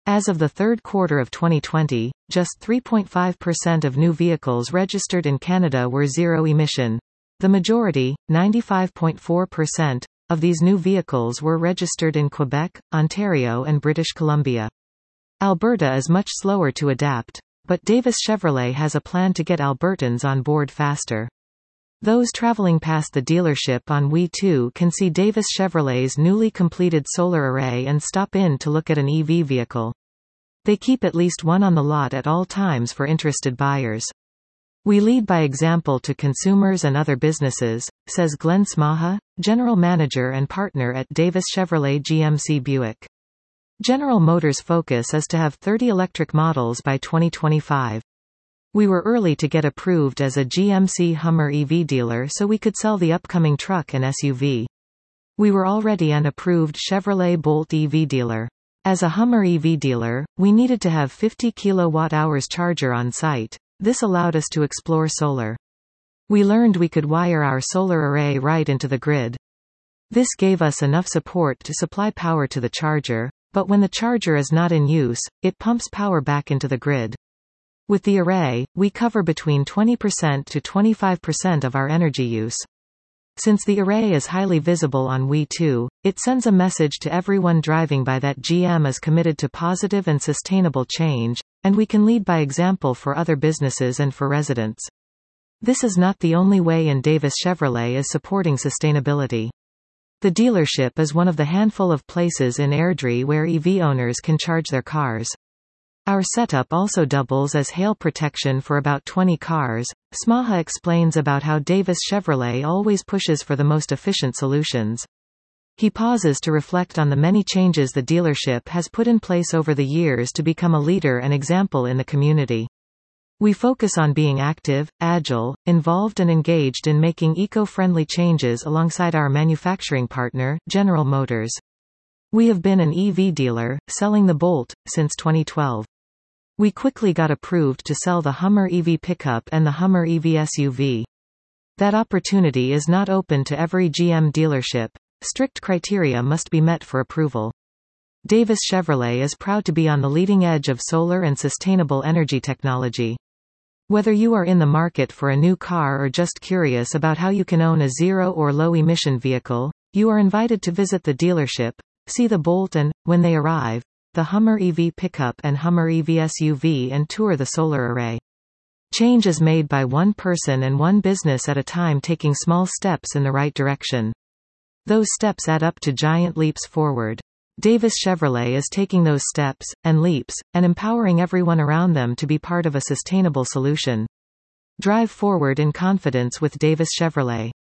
As of the third quarter of 2020, just 3.5% of new vehicles registered in Canada were zero-emission. The majority, 95.4%, of these new vehicles were registered in Quebec, Ontario and British Columbia. Alberta is much slower to adapt, but Davis Chevrolet has a plan to get Albertans on board faster. Those traveling past the dealership on We2 can see Davis Chevrolet's newly completed solar array and stop in to look at an EV vehicle. They keep at least one on the lot at all times for interested buyers. We lead by example to consumers and other businesses, says Glenn Smaha, General Manager and Partner at Davis Chevrolet GMC Buick. General Motors' focus is to have 30 electric models by 2025. We were early to get approved as a GMC Hummer EV dealer so we could sell the upcoming truck and SUV. We were already an approved Chevrolet Bolt EV dealer. As a Hummer EV dealer, we needed to have 50 kWh charger on site. This allowed us to explore solar. We learned we could wire our solar array right into the grid. This gave us enough support to supply power to the charger, but when the charger is not in use, it pumps power back into the grid. With the array, we cover between 20% to 25% of our energy use. Since the array is highly visible on We2, it sends a message to everyone driving by that GM is committed to positive and sustainable change, and we can lead by example for other businesses and for residents. This is not the only way in Davis Chevrolet is supporting sustainability. The dealership is one of the handful of places in Airdrie where EV owners can charge their cars. Our setup also doubles as hail protection for about 20 cars. Smaha explains about how Davis Chevrolet always pushes for the most efficient solutions. He pauses to reflect on the many changes the dealership has put in place over the years to become a leader and example in the community. We focus on being active, agile, involved and engaged in making eco-friendly changes alongside our manufacturing partner, General Motors. We have been an EV dealer, selling the Bolt, since 2012. We quickly got approved to sell the Hummer EV pickup and the Hummer EV SUV. That opportunity is not open to every GM dealership. Strict criteria must be met for approval. Davis Chevrolet is proud to be on the leading edge of solar and sustainable energy technology. Whether you are in the market for a new car or just curious about how you can own a zero or low-emission vehicle, you are invited to visit the dealership, see the Bolt and, when they arrive, the Hummer EV pickup and Hummer EV SUV and tour the solar array. Change is made by one person and one business at a time, taking small steps in the right direction. Those steps add up to giant leaps forward. Davis Chevrolet is taking those steps, and leaps, and empowering everyone around them to be part of a sustainable solution. Drive forward in confidence with Davis Chevrolet.